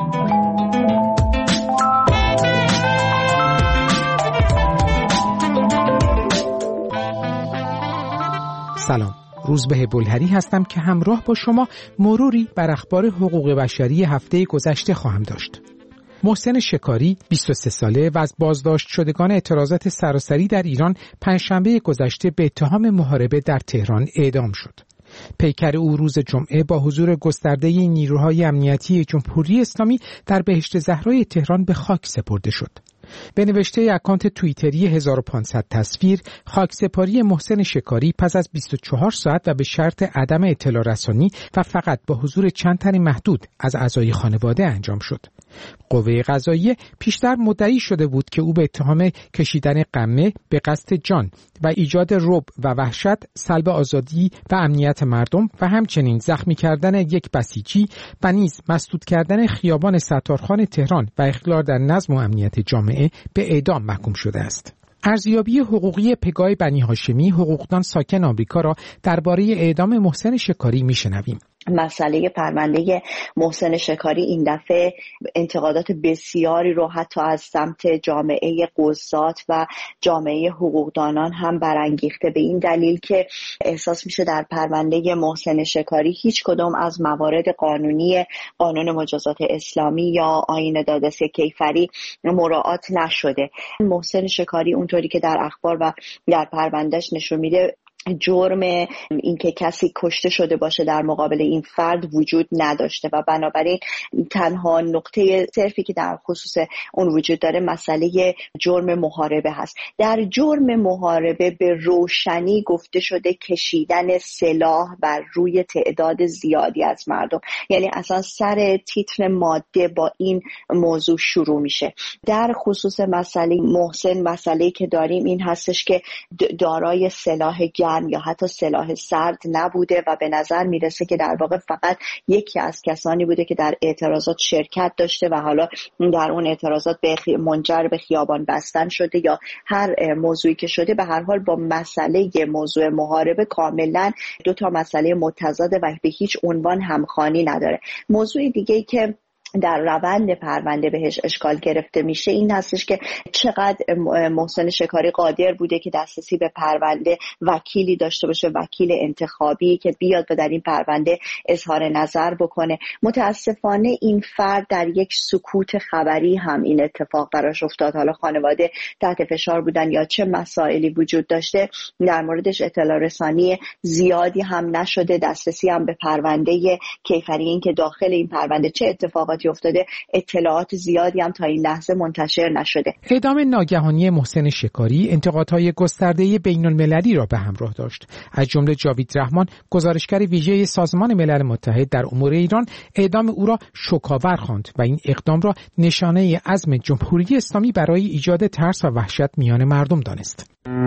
سلام، روزبه بلهری هستم که همراه با شما مروری بر اخبار حقوق بشری هفته گذشته خواهم داشت. محسن شکاری بیست و سه ساله و از بازداشت شدگان اعتراضات سراسری در ایران پنجشنبه گذشته به اتهام محاربه در تهران اعدام شد. پیکر او روز جمعه با حضور گسترده نیروهای امنیتی جمهوری اسلامی در بهشت زهرای تهران به خاک سپرده شد. به نوشته اکانت توییتری هزار و پانصد تصویر، خاکسپاری محسن شکاری پس از بیست و چهار ساعت و به شرط عدم اطلاع رسانی و فقط با حضور چند تن محدود از اعضای خانواده انجام شد. قوه قضاییه پیشتر مدعی شده بود که او به اتهام کشیدن قمه به قصد جان و ایجاد رعب و وحشت، سلب آزادی و امنیت مردم و همچنین زخمی کردن یک بسیجی و نیز مسدود کردن خیابان ستارخان تهران و اخلال در نظم و امنیت جامعه به اعدام محکوم شده است. ارزیابی حقوقی پگاه بنی هاشمی، حقوقدان ساکن آمریکا، را درباره اعدام محسن شکاری میشنویم. مسئله پرونده محسن شکاری این دفعه انتقادات بسیاری رو حتی از سمت جامعه قضات و جامعه حقوقدانان هم برانگیخته، به این دلیل که احساس میشه در پرونده محسن شکاری هیچ کدام از موارد قانونی قانون مجازات اسلامی یا آیین دادرسی کیفری مراعات نشده. محسن شکاری اونطوری که در اخبار و در پروندهش نشون میده، جرم این که کسی کشته شده باشه در مقابل این فرد وجود نداشته و بنابراین تنها نقطه صرفی که در خصوص اون وجود داره مسئله جرم محاربه هست. در جرم محاربه به روشنی گفته شده کشیدن سلاح بر روی تعداد زیادی از مردم، یعنی اصلا سر تیتر ماده با این موضوع شروع میشه. در خصوص مسئله محسن، مسئله که داریم این هستش که دارای سلاح گرم یا حتی سلاح سرد نبوده و به نظر میرسه که در واقع فقط یکی از کسانی بوده که در اعتراضات شرکت داشته و حالا در اون اعتراضات به منجر به خیابان بستن شده یا هر موضوعی که شده. به هر حال با مسئله موضوع محاربه کاملا دو تا مسئله متضاد و به هیچ عنوان همخوانی نداره. موضوع دیگه‌ای که در روند پرونده بهش اشکال گرفته میشه این هستش که چقدر محسن شکاری قادر بوده که دسترسی به پرونده وکیلی داشته باشه، وکیل انتخابی که بیاد و در این پرونده اظهار نظر بکنه. متاسفانه این فرد در یک سکوت خبری هم این اتفاق براش افتاد. حالا خانواده تحت فشار بودن یا چه مسائلی وجود داشته در موردش اطلاع رسانی زیادی هم نشده، دسترسی هم به پرونده کیفری این که داخل این پرونده چه اتفاقاتی افتاده اطلاعات زیادی هم تا این لحظه منتشر نشده. اعدام ناگهانی محسن شکاری انتقادهای گسترده بین المللی را به همراه داشت. از جمله جاوید رحمان، گزارشگر ویژه سازمان ملل متحد در امور ایران، اعدام او را شوک‌آور خواند و این اقدام را نشانه عزم جمهوری اسلامی برای ایجاد ترس و وحشت میان مردم دانست.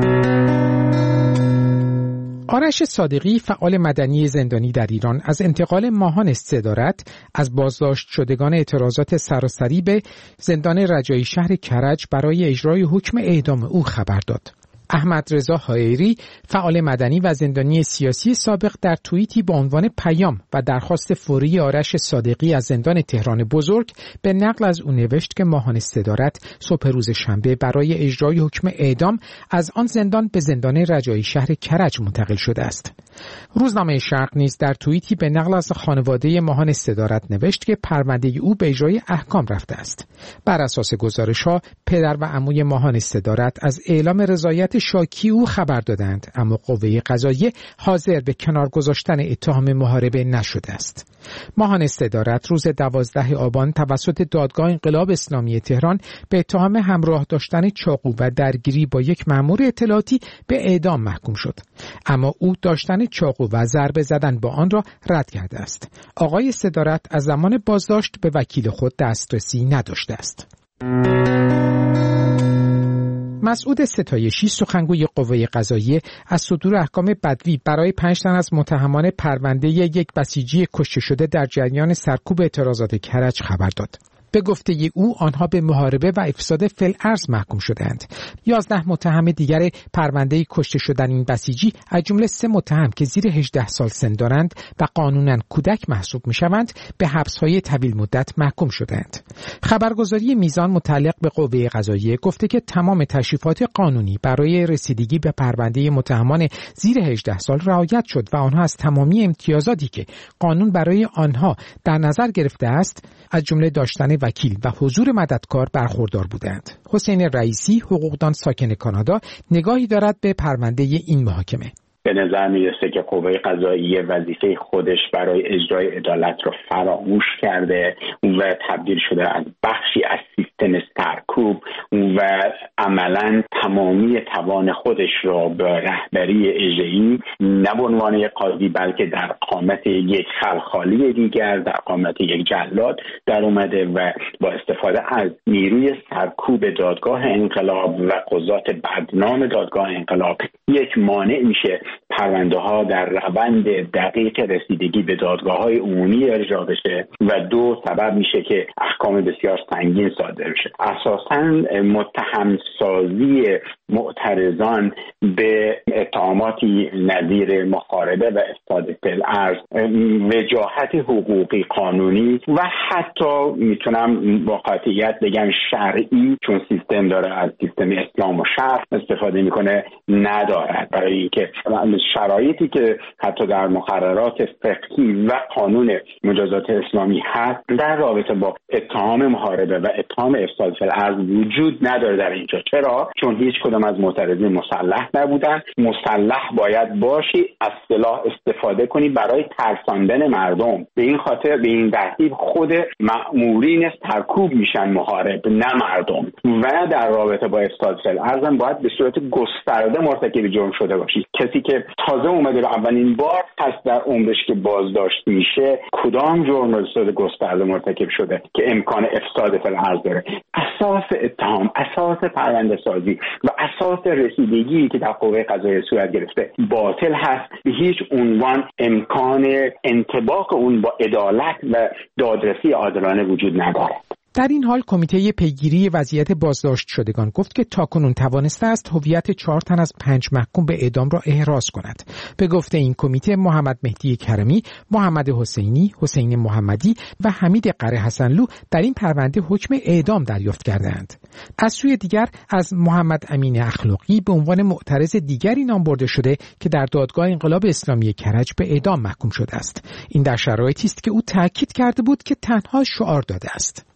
آرش صادقی، فعال مدنی زندانی در ایران، از انتقال ماهان استدارت از بازداشت شدگان اعتراضات سراسری به زندان رجایی شهر کرج برای اجرای حکم اعدام او خبر داد. احمد رضا حایری، فعال مدنی و زندانی سیاسی سابق، در توییتی با عنوان پیام و درخواست فوری آرش صادقی از زندان تهران بزرگ به نقل از او نوشت که ماهان استدارت صبح روز شنبه برای اجرای حکم اعدام از آن زندان به زندان رجایی شهر کرج منتقل شده است. روزنامه شرق نیز در توییتی به نقل از خانواده ماهان استدارت نوشت که پرونده او به اجرای احکام رفته است. بر اساس گزارش‌ها، پدر و عموی ماهان استدارت از اعلام رضایت شاکی او خبر دادند، اما قوه قضاییه حاضر به کنار گذاشتن اتهام محاربه نشده است. ماهان استدارت روز دوازده آبان توسط دادگاه انقلاب اسلامی تهران به اتهام همراه داشتن چاقو و درگیری با یک مأمور اطلاعاتی به اعدام محکوم شد، اما او داشتن چاقو و ضربه زدن با آن را رد کرده است. آقای استدارت از زمان بازداشت به وکیل خود دسترسی نداشته است. مسعود ستایشی، سخنگوی قوه قضاییه، از صدور احکام بدوی برای پنج تن از متهمان پرونده یک بسیجی کشته شده در جریان سرکوب اعتراضات کرج خبر داد. به گفته او آنها به محاربه و افساد فی‌الارض محکوم شدند. یازده متهم دیگر پرونده کشته شدن این بسیجی از جمله سه متهم که زیر هجده سال سن دارند و قانونا کودک محسوب می‌شوند به حبس‌های طویل مدت محکوم شدند. خبرگزاری میزان متعلق به قوه قضاییه گفته که تمام تشریفات قانونی برای رسیدگی به پرونده متهمان زیر هجده سال رعایت شد و آنها از تمامی امتیازاتی که قانون برای آنها در نظر گرفته است، از جمله داشتن وکیل و حضور مددکار، برخوردار بودند. حسین رئیسی، حقوقدان ساکن کانادا، نگاهی دارد به پرونده این محاکمه. به نظر میرسه که قوه قضاییه وظیفه خودش برای اجرای عدالت رو فراموش کرده و تبدیل شده از بخشی از سیستم سرکوب و عملاً تمامی توان خودش را به رهبری اجرایی نه به عنوان قاضی بلکه در قامت یک خلخالی دیگر، در قامت یک جلاد در اومده و با استفاده از نیروی سرکوب دادگاه انقلاب و قضات بدنام دادگاه انقلاب یک مانع میشه پرونده ها در روند دقیق رسیدگی به دادگاه های عمومی ارجاع بشه و دو سبب میشه که احکام بسیار سنگین صادر بشه. اساساً متهم سازی معترضان به اتهاماتی نظیر محاربه و افساد فی‌الارض، وجاهت حقوقی قانونی و حتی میتونم با قاطعیت بگم شرعی، چون سیستم داره از سیستم اسلام و شرع استفاده میکنه، ندارد. برای اینکه شرایطی که حتی در مقررات فقهی و قانون مجازات اسلامی هست در رابطه با اتهام محاربه و اتهام افساد فی‌الارض وجود نداره در اینجا. چرا؟ چون هیچ کدام از معترضین مسلح نبودن. مسلح باید باشی، از سلاح استفاده کنی برای ترساندن مردم. به این خاطر به این ترتیب خود مأمورین سرکوب میشن محارب، نه مردم. و در رابطه با افساد فی‌الارض هم باید به صورت گسترده مرتکب جرم شده باشی. کسی که تازه اومده به اولین بار پس در عمرش که بازداشت میشه کدام جرم به صورت گسترده مرتکب شده که امکان افساد فی‌الارض داره. اساس اتهام، اساس پرونده سازی و اساس رسیدگی که در قوه قضاییه صورت گرفته باطل هست. به هیچ عنوان امکان انطباق اون با عدالت و دادرسی عادلانه وجود ندارد. در این حال کمیته پیگیری وضعیت بازداشت شدگان گفت که تاکنون توانسته است هویت چهار تن از پنج محکوم به اعدام را احراز کند. به گفته این کمیته، محمد مهدی کرمی، محمد حسینی، حسین محمدی و حمید قره حسنلو در این پرونده حکم اعدام دریافت کردند. از سوی دیگر از محمد امین اخلاقی به عنوان معترض دیگری نام برده شده که در دادگاه انقلاب اسلامی کرج به اعدام محکوم شده است. این در شرایطی است که او تاکید کرده بود که تنها شعار داده است.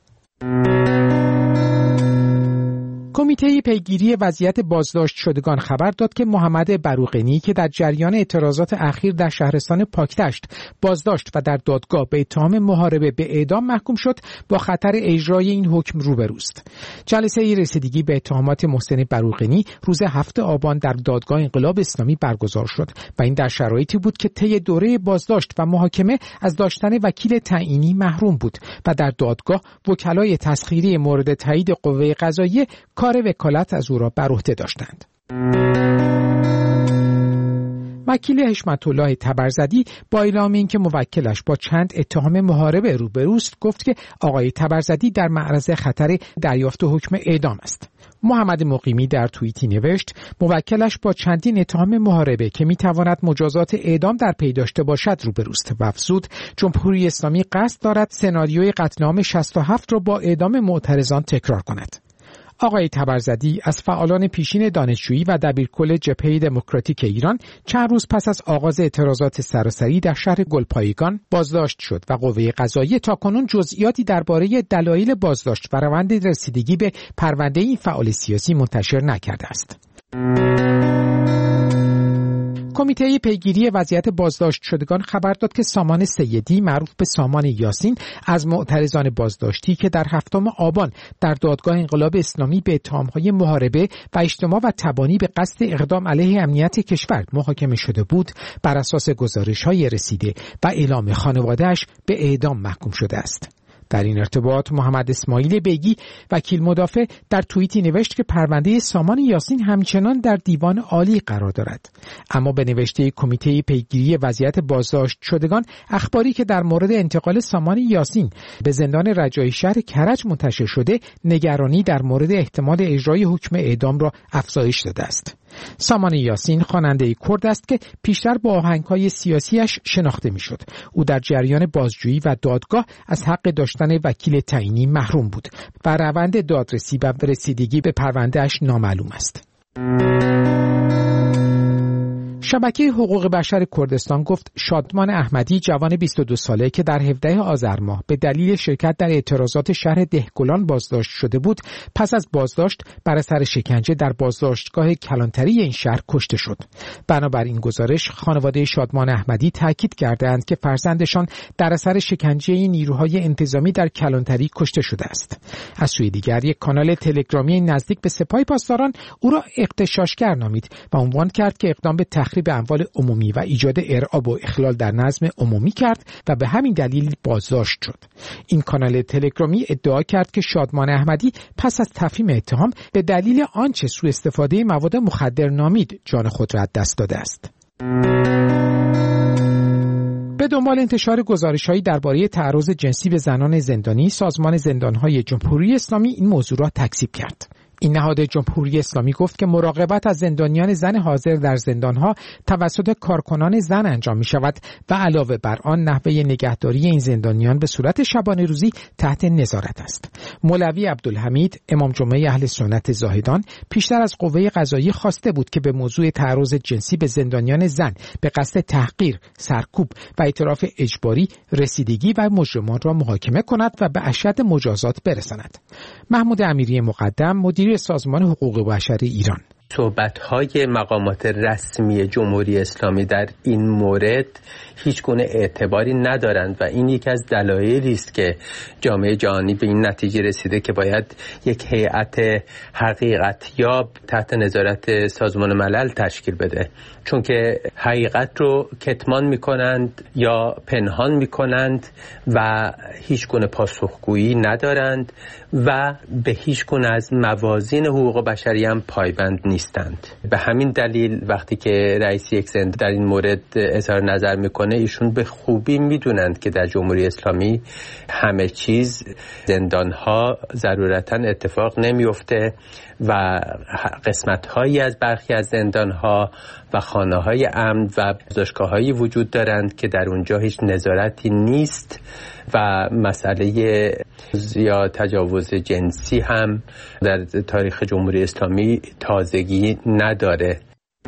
کمیته پیگیری وضعیت بازداشت شدگان خبر داد که محمد بروقینی که در جریان اعتراضات اخیر در شهرستان پاکدشت بازداشت و در دادگاه به اتهام محاربه به اعدام محکوم شد، با خطر اجرای این حکم روبروست. جلسه رسیدگی به اتهامات محسن بروقینی روز هفتم آبان در دادگاه انقلاب اسلامی برگزار شد و این در شرایطی بود که طی دوره بازداشت و محاکمه از داشتن وکیل تعیینی محروم بود و در دادگاه وکلای تسخیری مورد تایید قوه قضاییه کار وکالت از او را بر عهده داشتند. وکیل حشمت الله تبرزدی با اعلام اینکه موکلش با چند اتهام محاربه روبروست گفت که آقای تبرزدی در معرض خطر دریافت حکم اعدام است. محمد مقیمی در توییتی نوشت موکلش با چندین اتهام محاربه که میتواند مجازات اعدام در پی داشته باشد روبروست و افزود جمهوری اسلامی قصد دارد سناریوی قتل عام شصت و هفت را با اعدام معترضان تکرار کند. آقای تبرزدی از فعالان پیشین دانشجویی و دبیرکل جبهه دموکراتیک ایران چند روز پس از آغاز اعتراضات سراسری در شهر گلپایگان بازداشت شد و قوه قضاییه تاکنون جزئیاتی درباره دلایل بازداشت و روند رسیدگی به پرونده این فعال سیاسی منتشر نکرده است. کمیته پیگیری وضعیت بازداشت شدگان خبر داد که سامان سیدی معروف به سامان یاسین از معترضان بازداشتی که در هفتم آبان در دادگاه انقلاب اسلامی به اتهام‌های محاربه و اجتماع و تبانی به قصد اقدام علیه امنیت کشور محاکمه شده بود بر اساس گزارش‌های رسیده و اعلام خانواده‌اش به اعدام محکوم شده است. در این ارتباط محمد اسماعیل بیگی وکیل مدافع در توییتی نوشت که پرونده سامان یاسین همچنان در دیوان عالی قرار دارد، اما به نوشته کمیته پیگیری وضعیت بازداشت شدگان اخباری که در مورد انتقال سامان یاسین به زندان رجایی شهر کرج منتشر شده نگرانی در مورد احتمال اجرای حکم اعدام را افزایش داده است. سامان یاسین خواننده کرد است که پیشتر با آهنگ‌های سیاسیش شناخته می‌شد. او در جریان بازجویی و دادگاه از حق داشتن وکیل تعیینی محروم بود و روند دادرسی و رسیدگی به پرونده‌اش نامعلوم است. شبکه حقوق بشر کردستان گفت شادمان احمدی جوان بیست و دو ساله که در هفدهم آذر ماه به دلیل شرکت در اعتراضات شهر دهگلان بازداشت شده بود پس از بازداشت بر اثر شکنجه در بازداشتگاه کلانتری این شهر کشته شد. بنابراین گزارش خانواده شادمان احمدی تاکید کردند که فرزندشان در اثر شکنجه نیروهای انتظامی در کلانتری کشته شده است. از سوی دیگر یک کانال تلگرامی نزدیک به سپاه پاسداران او را اغتشاشگر نامید و عنوان کرد که اقدام به تخریب به اموال عمومی و ایجاد ارعاب و اخلال در نظم عمومی کرد و به همین دلیل بازداشت شد. این کانال تلگرامی ادعا کرد که شادمان احمدی پس از تفهیم اتهام به دلیل آنچه سوء استفاده مواد مخدر نامید جان خود را از دست داده است. به دنبال انتشار گزارش‌هایی درباره تعرض جنسی به زنان زندانی، سازمان زندان‌های جمهوری اسلامی این موضوع را تکذیب کرد. این نهاد جمهوری اسلامی گفت که مراقبت از زندانیان زن حاضر در زندانها توسط کارکنان زن انجام می شود و علاوه بر آن نحوه نگهداری این زندانیان به صورت شبانه روزی تحت نظارت است. مولوی عبدالحمید امام جمعه اهل سنت زاهدان پیشتر از قوه قضاییه خواسته بود که به موضوع تعرض جنسی به زندانیان زن به قصد تحقیر، سرکوب و اعتراف اجباری رسیدگی و مجرمان را محاکمه کند و به اشد مجازات برساند. محمود امیری مقدم مدیر سازمان حقوق بشر ایران: صحبت‌های مقامات رسمی جمهوری اسلامی در این مورد هیچ گونه اعتباری ندارند و این یکی از دلایلی است که جامعه جهانی به این نتیجه رسیده که باید یک هیئت حقیقت یاب تحت نظارت سازمان ملل تشکیل بده، چون که حقیقت رو کتمان می‌کنند یا پنهان می‌کنند و هیچ گونه پاسخگویی ندارند و به هیچ گونه از موازین حقوق بشری هم پایبند نیستند. به همین دلیل وقتی که رئیس یک زندان در این مورد اظهار نظر میکنه، ایشون به خوبی میدونند که در جمهوری اسلامی همه چیز زندانها ضرورتاً اتفاق نمیفته و قسمت‌هایی از برخی از زندان‌ها و خانه‌های امن و بازداشتگاه‌هایی وجود دارند که در اونجا هیچ نظارتی نیست و مسئله یا تجاوز جنسی هم در تاریخ جمهوری اسلامی تازگی نداره.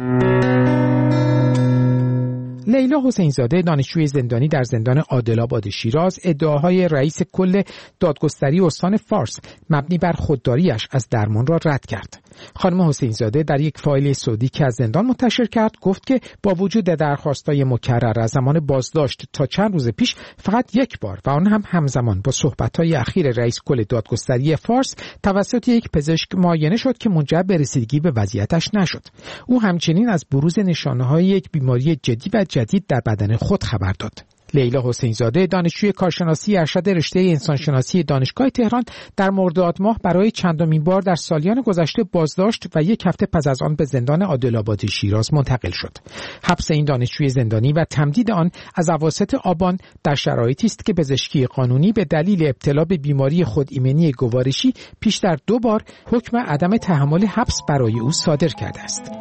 لیلا حسین‌زاده دانشجوی زندانی در زندان عادل‌آباد شیراز ادعاهای رئیس کل دادگستری استان فارس مبنی بر خودداریش از درمان را رد کرد. خانم حسین‌زاده در یک فایل صوتی که از زندان منتشر کرد گفت که با وجود درخواست‌های مکرر از زمان بازداشت تا چند روز پیش فقط یک بار و آن هم همزمان با صحبت‌های اخیر رئیس کل دادگستری فارس توسط یک پزشک معاینه شد که منجر به رسیدگی به وضعیتش نشد. او همچنین از بروز نشانه‌های یک بیماری جدی و جدید در بدن خود خبر داد. لیلا حسین زاده دانشجوی کارشناسی ارشد رشته انسانشناسی دانشگاه تهران در مرداد ماه برای چندمین بار در سالیان گذشته بازداشت و یک هفته پس از آن به زندان عادل‌آباد شیراز منتقل شد. حبس این دانشجوی زندانی و تمدید آن از اواسط آبان در شرایطی است که پزشکی قانونی به دلیل ابتلا به بیماری خودایمنی گوارشی پیشتر دو بار حکم عدم تحمل حبس برای او صادر کرده است.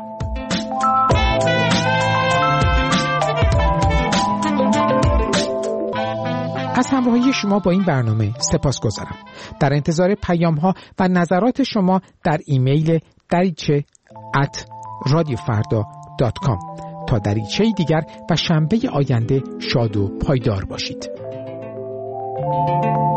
از همراهی شما با این برنامه سپاسگزارم. در انتظار پیام‌ها و نظرات شما در ایمیل دریچه ات رادیو فردا دات کام. تا دریچه دیگر و شنبه آینده شاد و پایدار باشید.